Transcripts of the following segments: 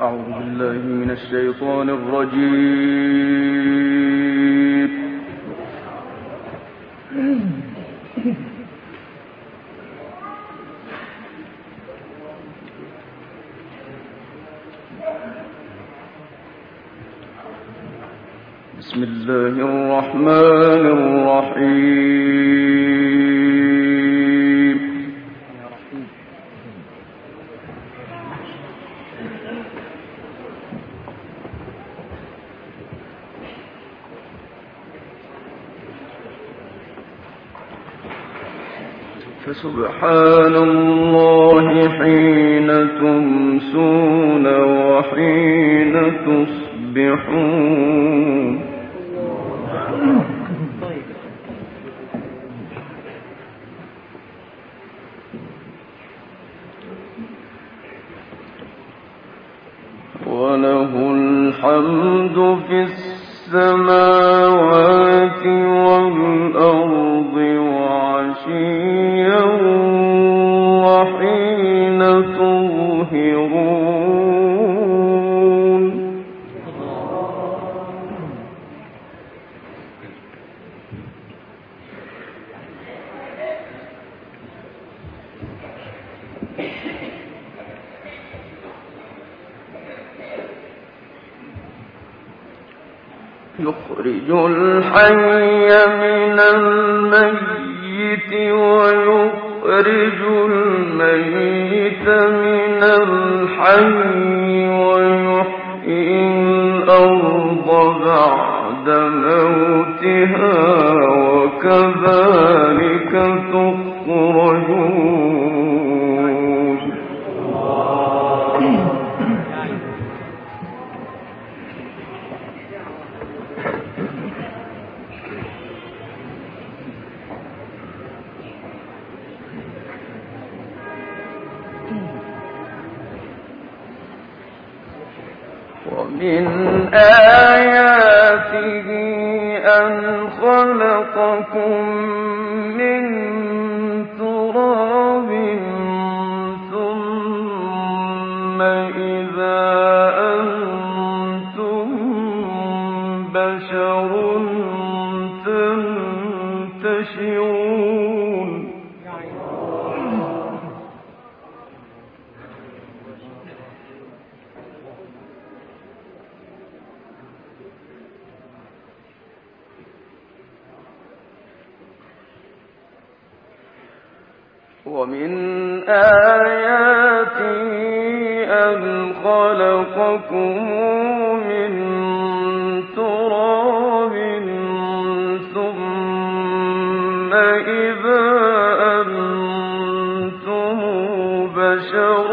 أعوذ بالله من الشيطان الرجيم. بسم الله الرحمن الرحيم. فسبحان الله حين تمسون وحين تصبحون. وله الحمد في السماوات والأرض وعشيا وحين تظهرون. يخرج الحي من الميت ويخرج الميت من الحي ويحيي الأرض بعد موتها وكذلك تخرجون. ومن آياته أن خلقكم من تراب ثم إذا أنتم بشر تنتشرون. ومن آياته أن خلقكم من تراب ثم إذا أنتم بشر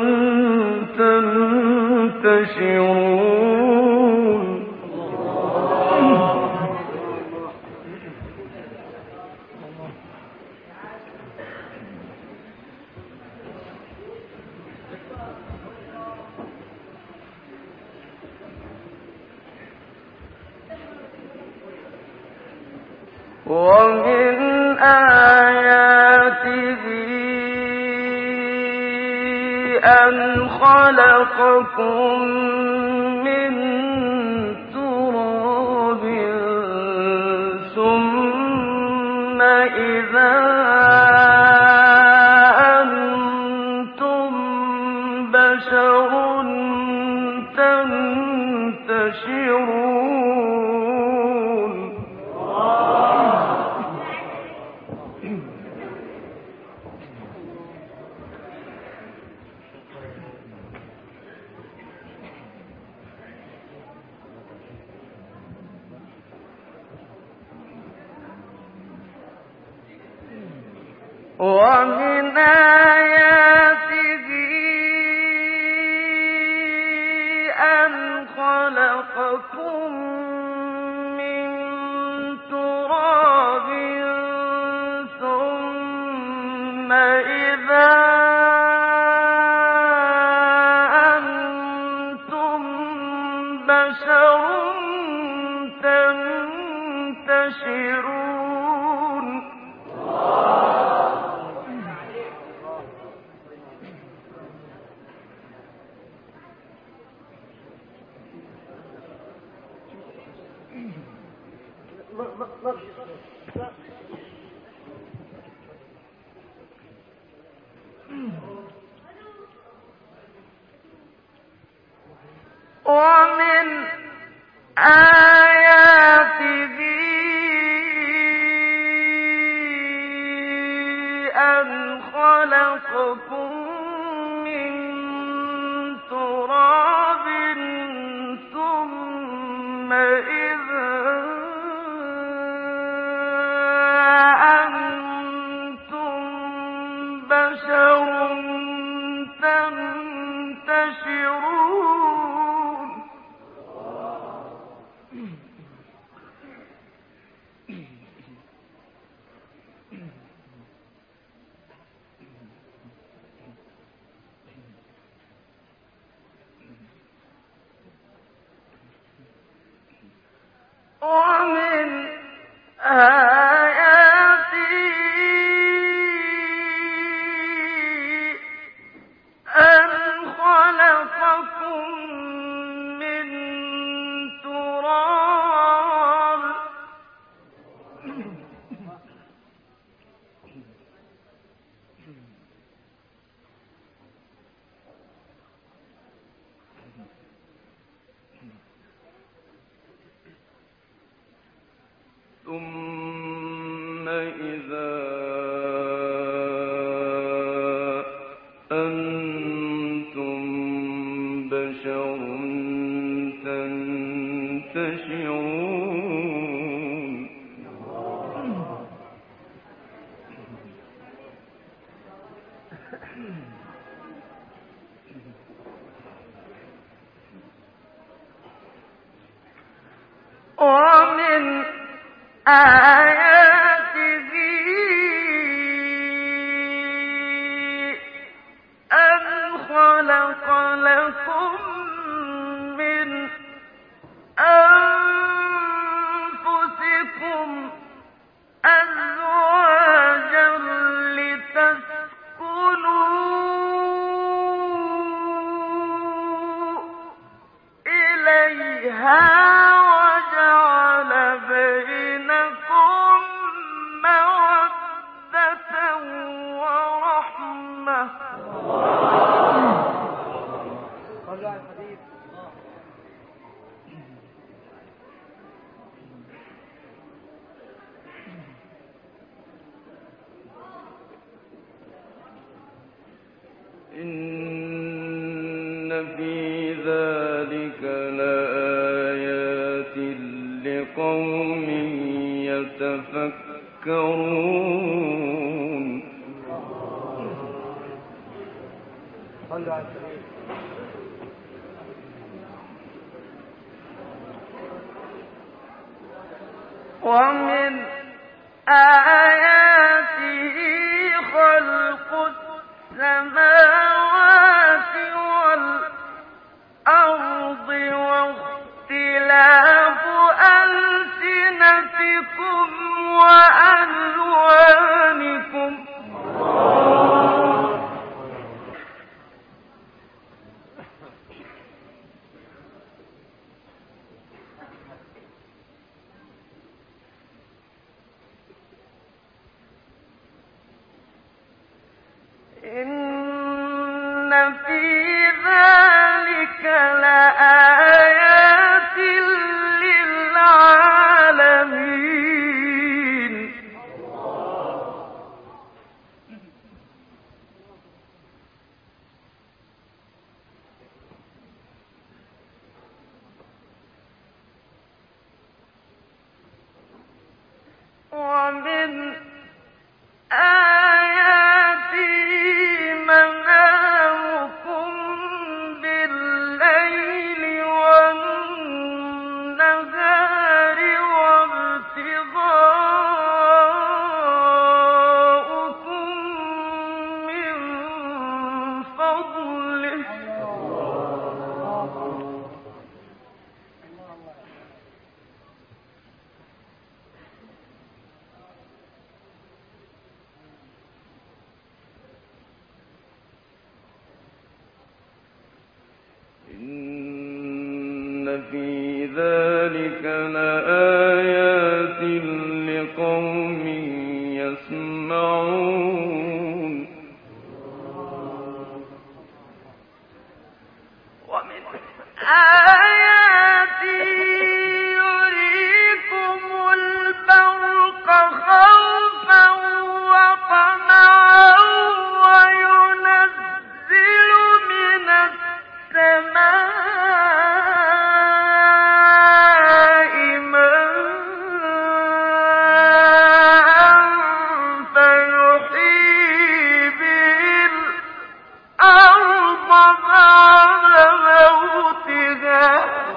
تنتشرون. ومن آياته أن خلقكم من تراب ثم إذا أنتم بشر تنتشرون. ومن آياته أن خلقكم من تراب ثم إذا أنتم بشر تنتشرون. ومن آياته أن خلقكم من تراب ثم إذا أنتم بشر تنتشرون ومن آياته أن خلقكم من تراب ثم إذا أنتم بشر تنتشرون ومن آياته أن خلق لكم من أنفسكم أزواجا لتسكنوا إليها وجعل بينكم مودة ورحمة إن في ذلك لآيات لقوم يتفكرون ومن آياته خلق السماوات والأرض واختلاف ألسنتكم وألوانكم إن في ذلك لآيات للعالمين ومن آياته منامكم بالليل والنهار وابتغاؤكم من فضله لقوم يسمعون ومن آياته يريكم البرق خوفا وطمعا وينزل من السماء ماء فيحيي به الأرض بعد موتها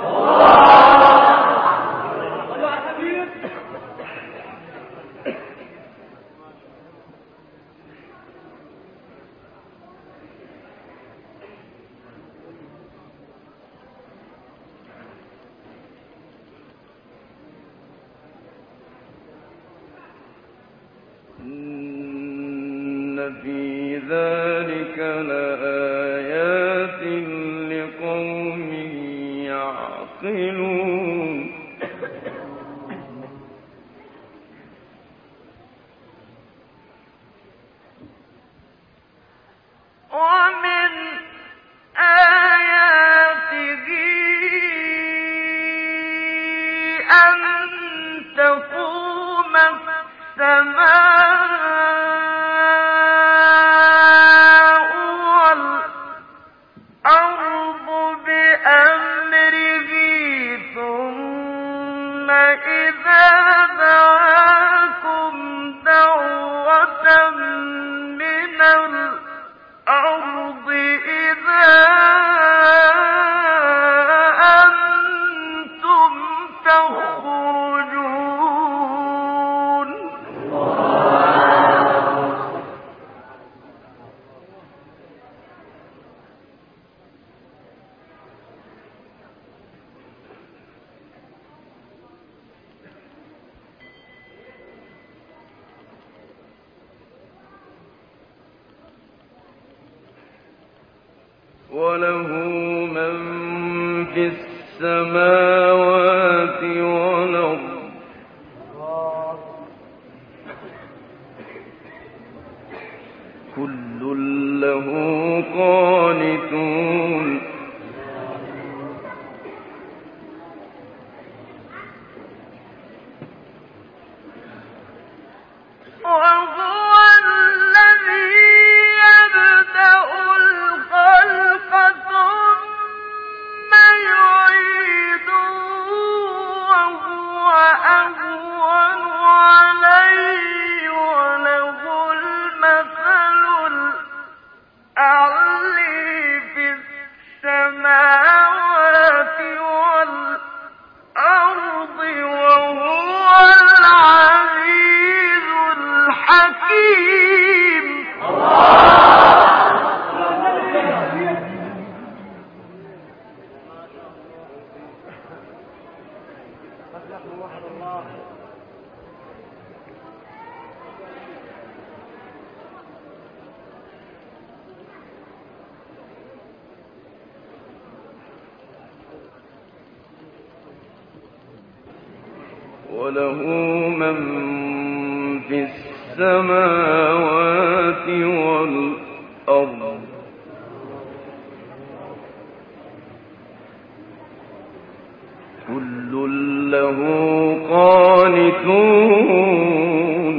إن في ذلك لآيات لقوم يعقلون ومن آياته أن تقوم السماء والأرض بأمره ثم إذا دعاكم دعوة من الأرض إذا أنتم تخرجون وله من في السماوات والأرض كل له قانتون وهو الذي يبدأ الخلق ثم يعيده وهو أهون عليه وله المثل الأعلى في السماوات والأرض وهو العزيز الحكيم وله من في السماوات والأرض كل له قانتون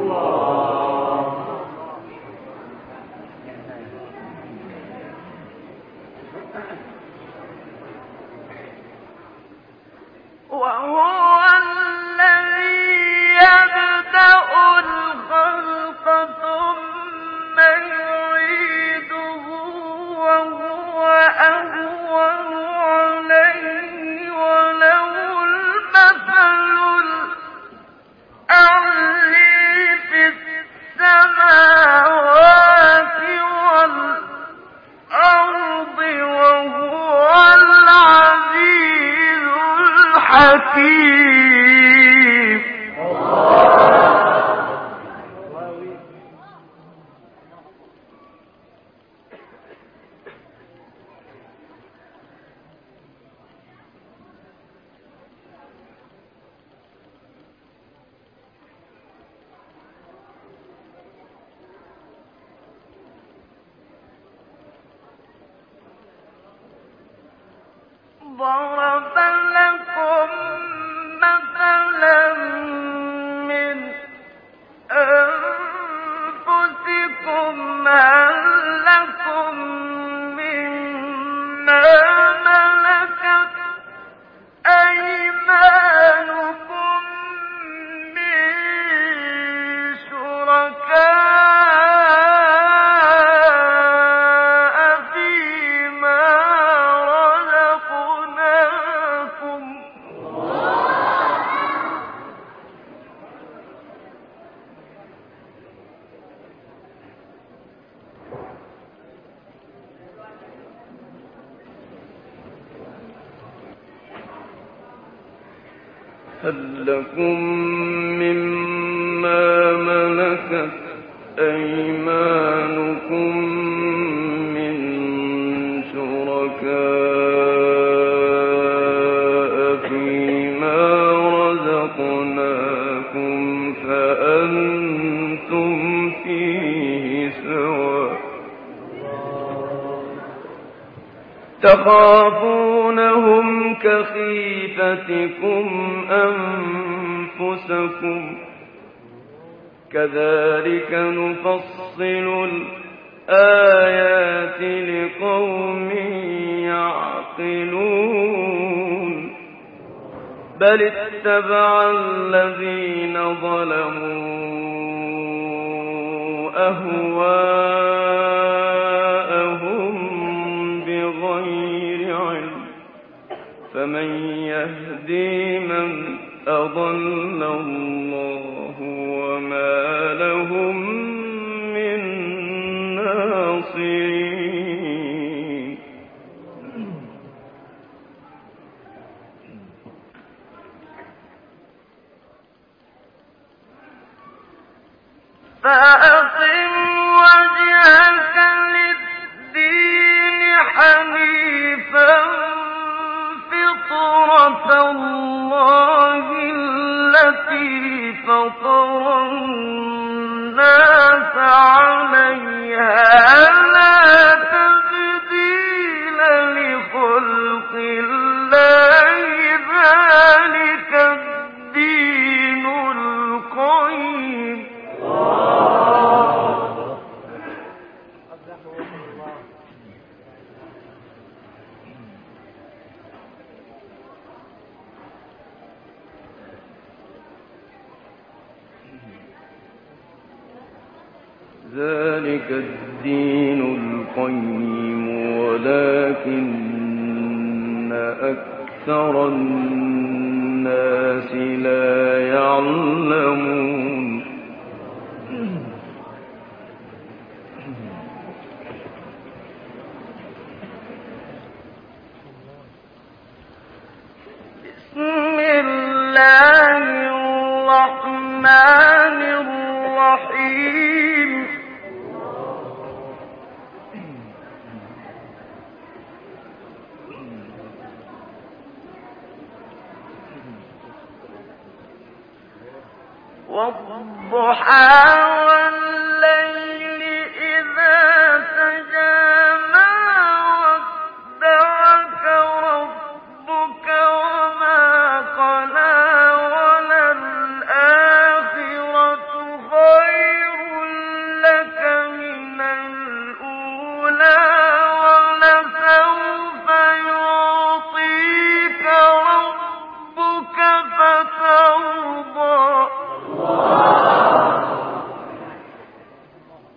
وهو الذي يبدأ الخلق ثم يعيده ضرب لكم مثلا من أنفسكم هل لكم مما ملكت أيمانكم من شركاء فيما رزقناكم هل لكم مما ملكت أيمانكم من شركاء فيما رزقناكم فأنتم فيه سواء تخافونهم كخيفتكم أنفسكم كذلك نفصل الآيات لقوم يعقلون بل اتبع الذين ظلموا أهواءهم بغير علم فمن يهدي من أضل الله وما لهم من ناصرين فأقم وجهك للدين حنيفا فطرة الله التي فطر الناس عليها لا تبديل لخلق الله ذلك الدين القيم ذلك الدين القيم ولكن أكثر الناس لا يعلمون بسم الله الرحمن الرحيم والضحى والليل إذا سجى ما ودعك ربك وما قلى وللآخرة خير لك من الأولى ولسوف يعطيك ربك فترضى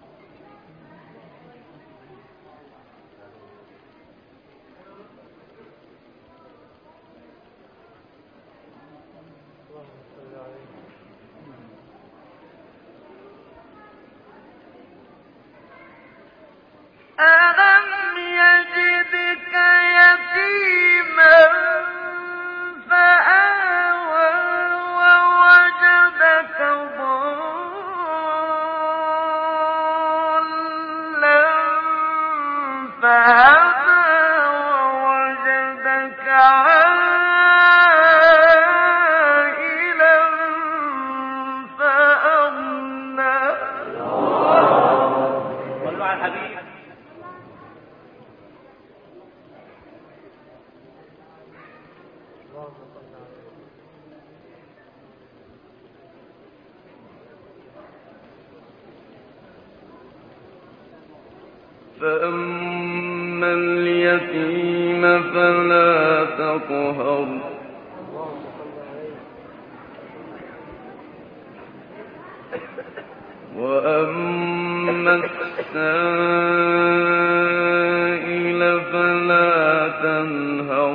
فأما اليتيم فلا تقهر وأما السائل فلا تنهر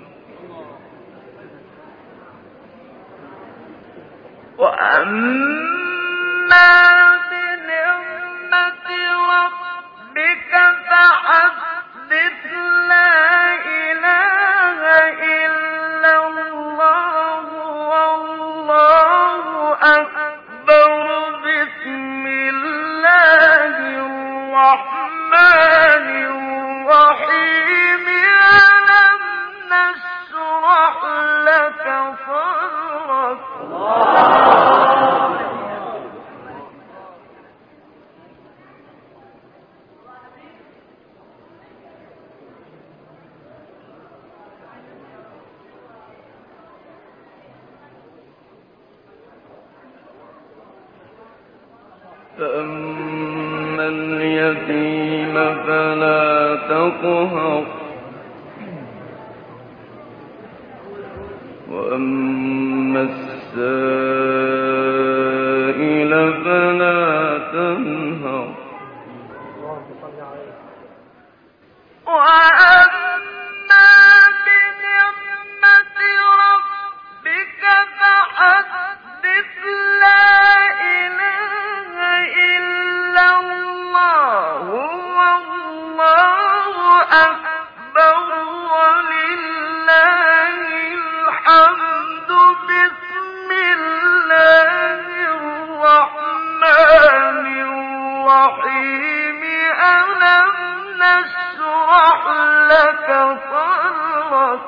وأما بنعمة ربك فحدث لا إله إلا الله والله أكبر بسم الله الرحمن الرحيم ألم نشرح لك صدرك فأما اليتيم فلا تقهر وأما السائل فلا تنهر وأما بنعمة ربك فحدث لا إله إلا الله والله أكبر ولله الحمد بسم الله الرحمن الرحيم ألم نشرح لك صدرك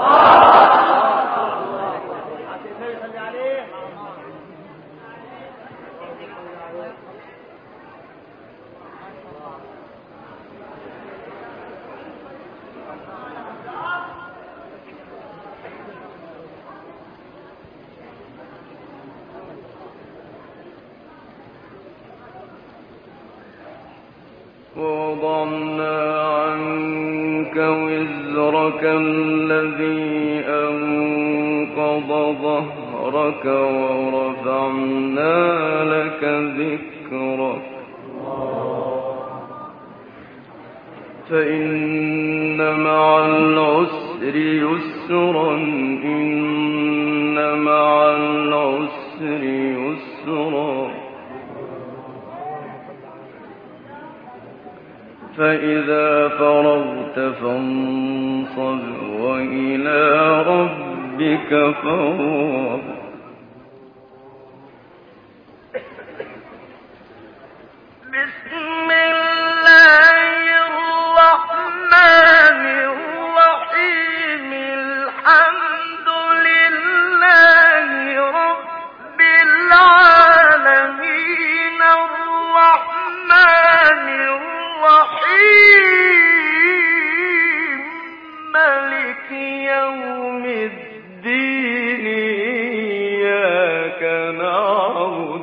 ووضعنا عنك وزرك الذي أنقض ظهرك ورفعنا لك ذكرك فإن مع العسر يسرا إن مع العسر يسرا فإذا فرغت فانصب وإلى ربك فارغب بسم الله الرحمن الرحيم الحمد لله رب العالمين الرحمن الرحيم مالك يوم الدين إياك نعبد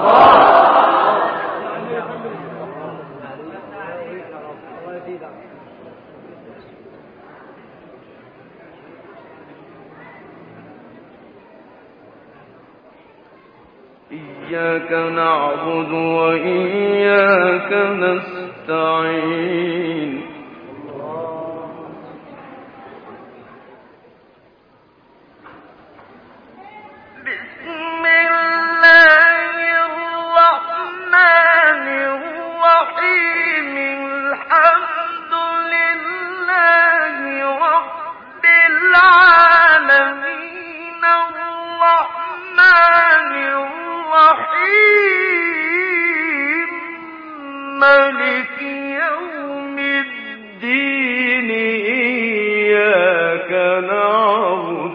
إياك نعبد وإياك نستعين بسم الله الرحمن الرحيم الحمد لله رب العالمين الرحمن الرحيم مالك يوم الدين إياك نعبد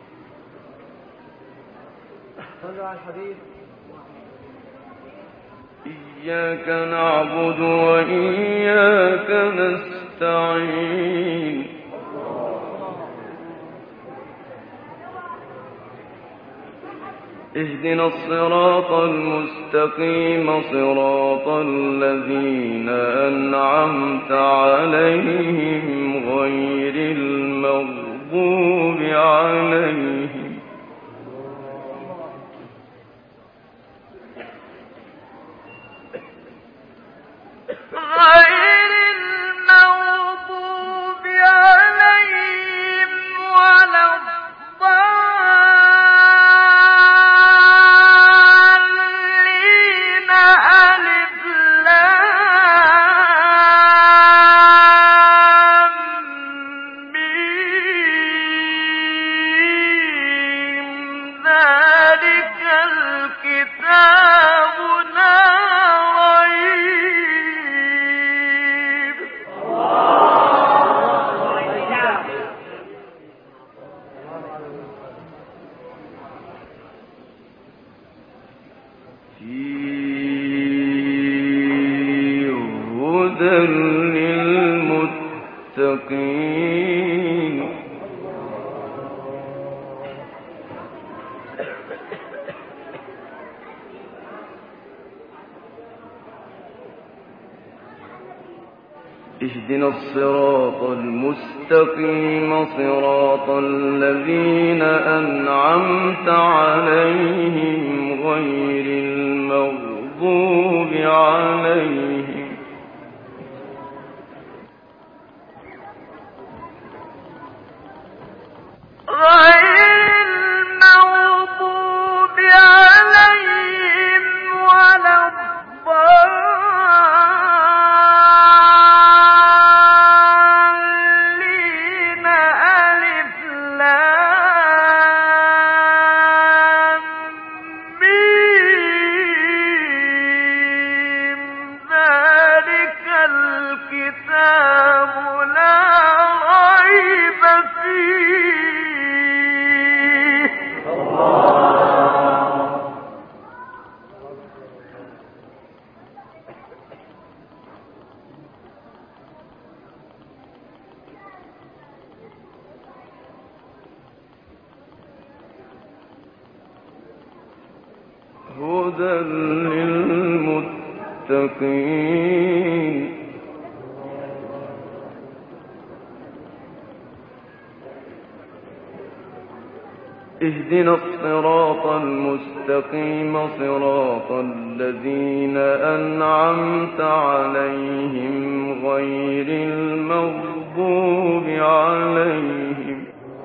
صلوا على الحبيب إياك نعبد وإياك نستعين اهدنا الصراط المستقيم صراط الذين أنعمت عليهم غير المغضوب عليهم ولا اهدنا الصراط المستقيم صراط الذين أنعمت عليهم غير المغضوب عليهم هدى للمتقين اهدنا الصراط المستقيم صراط الذين أنعمت عليهم غير المغضوب عليهم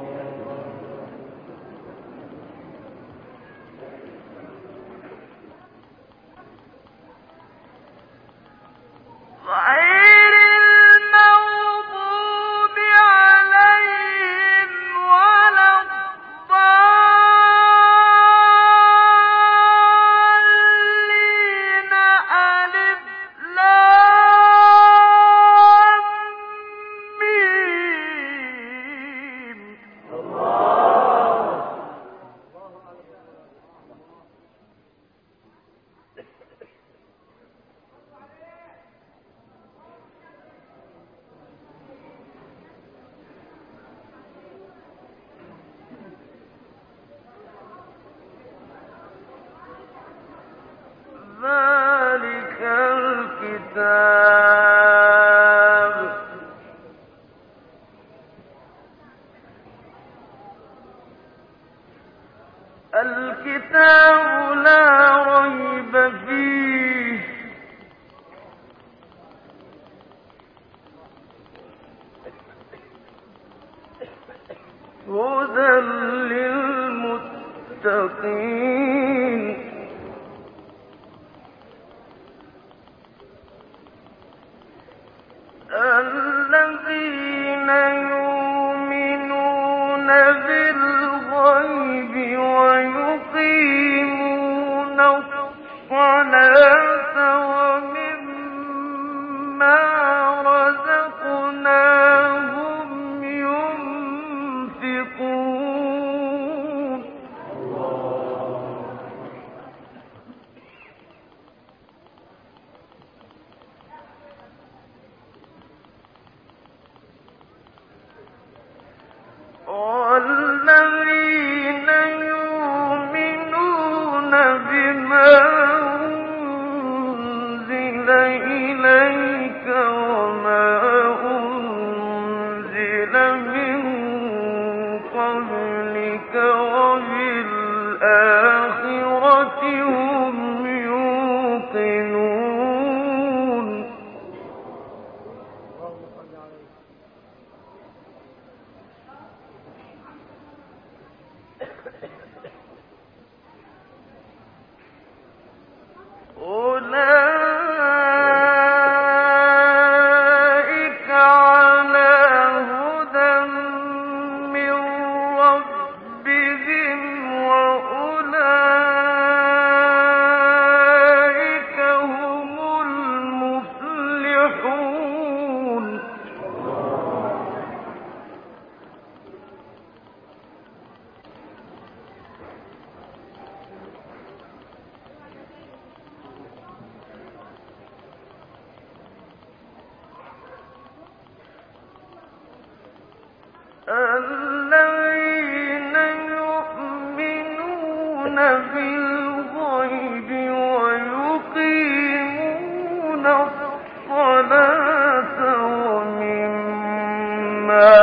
ذلك الكتاب لا ريب فيه هدى للمتقين الذين يؤمنون بالغيب ويقيمون الصلاة ومما رزقناهم ينفقون الذين يؤمنون بالغيب ويقيمون الصلاة ومما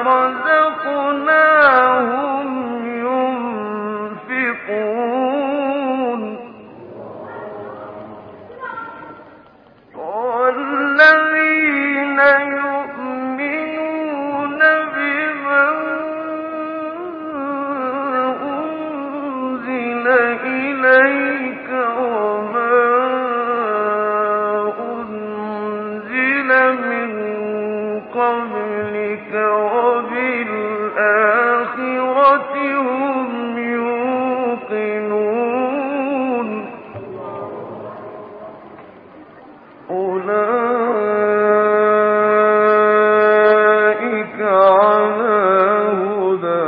رزقناهم ينفقون والذين يؤمنون بما أنزل إليك وما أنزل من قبلك وبالآخرة هم يوقنون أولئك على هدى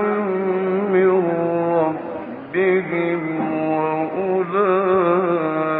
من ربهم وأولئك